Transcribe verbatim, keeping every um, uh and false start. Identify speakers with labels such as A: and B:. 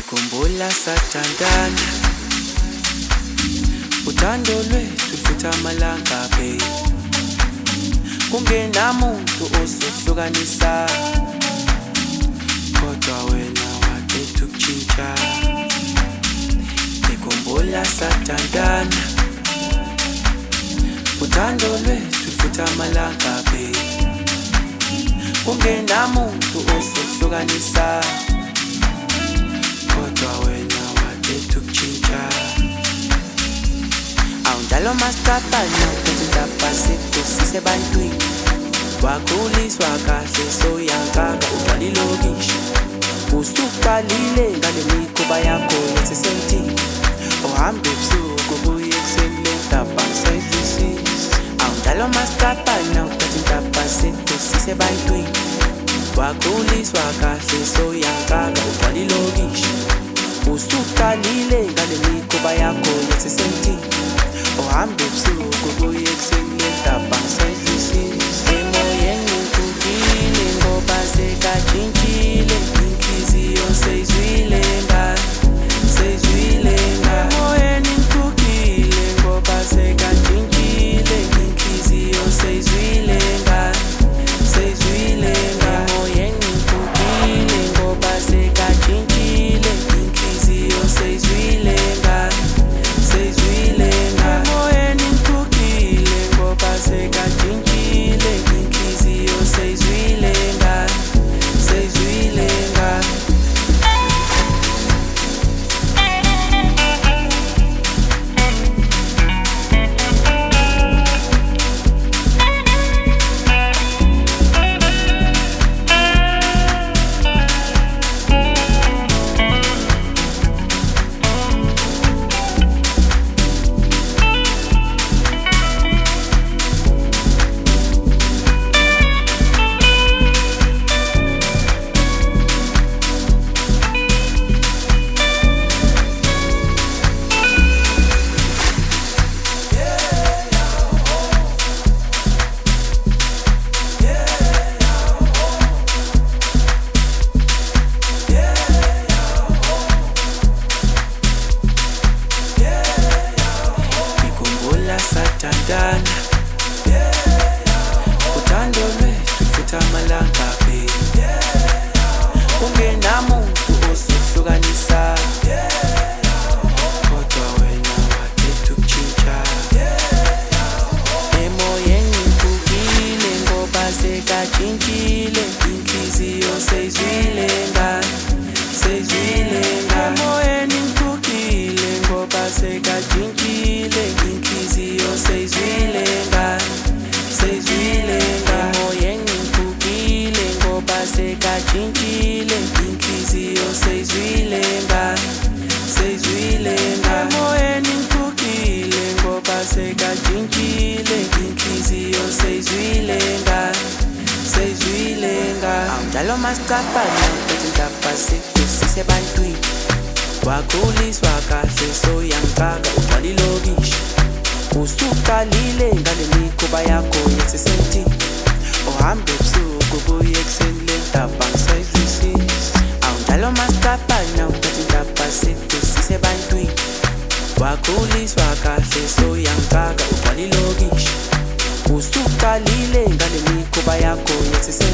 A: Ngikhumbula sathandana, uthando lwethu lufutha amalanga babe. Kungenamuntu osihlukanisa, kodwa wena wakhetha ukutshintsha. Ngikhumbula sathandana, uthando lwethu lufutha amalanga babe. Kungenamuntu osihlukanisa, kodwa wena wakhetha ukutshintsha. Awunjalo masicabana ukuzindaba zethu sisebantwini. Wakhuliswa kahle soyankaka ugcwala ilokishi. Usuqalile ngale mikhuba yakho yasesentini. Uhambe ebusuku ubuye ekuseni le ndaba ngisayizwisisa. Awunjalo masicabana ukuzindaba zethu sisebantwini. Wakhuliswa kahle soyankaka ugcwala ilokishi. Usuqalile ngale mikhuba yakho yasesentini. Uhambe ebusuku ubuye ekuseni le ndaba ngisayizwisisa. Emoyeni ngikugile ngoba sekatshintshile. Inhliziyo seyizwile ngani, seyizwile ngani. Emoyeni ngikugile ngoba sekatshintshile. Inhliziyo seyizwile ngani, seyizwile ngani. Emoyeni ngikugile ngoba sekatshintshile. Inhliziyo seyizwile ngani, seyizwile ngani. Emoyeni ngikugile ngoba sekatshintshile. Inhliziyo seyizwile ngani, seyizwile ngani. Sathandana, uthando lwethu lufutha amalanga babe. Kungenamuntu osihlukanisa, kodwa wena wakhetha ukutshintsha. Emoyeni ngikugile ngoba sekatshintshile. Inhliziyo seyizwile ngani, seyizwile ngani. Emoyeni ngikugile ngoba sekatshintshile. Inhliziyo seyizwile ngani, seyizwile ngani. Emoyeni ngikugile ngoba sekatshintshile. Inhliziyo seyizwile ngani, seyizwile ngani. Emoyeni ngikugile ngoba sekatshintshile. Inhliziyo seyizwile ngani, seyizwile ngani. Awunjalo masicabana ukuzindaba zethu sisebantwini. Wakhuliswa kahle soyankaka ugcwala ilokishi. Usuqalile ngale mikhuba yakho yasesentini. Uhambe ebusuku ubuye ekuseni le ndaba ngisayizwisisa. Awunjalo masicabana ukuzindaba zethu sisebantwini. Wakhuliswa kahle soyankaka ugcwala ilokishi. Usuqalile ngale mikhuba yakho yasesentini.